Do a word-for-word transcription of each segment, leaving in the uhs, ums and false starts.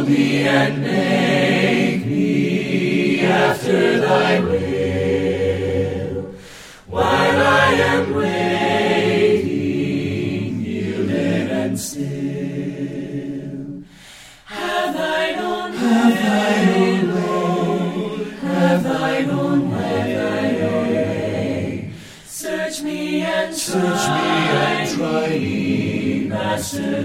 me and make me after thy will. While I am waiting, yielded and still, have thine own way, have thine own way, have thine own way. Search me and search me and try me, Master,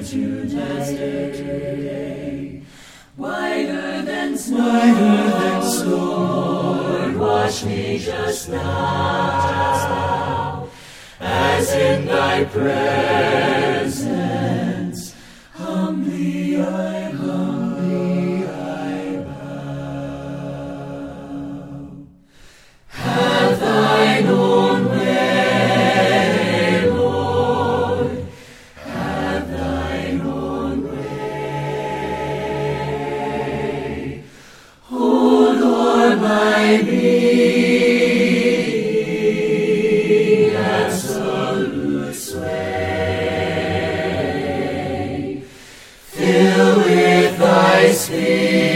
today. Whiter than snow, whiter than snow, Lord, wash me just now, just now, as in thy presence, humbly I, humbly I bow. Have thine own way, Lord, have thine own way. O Lord, my being, absolute sway, fill with thy spirit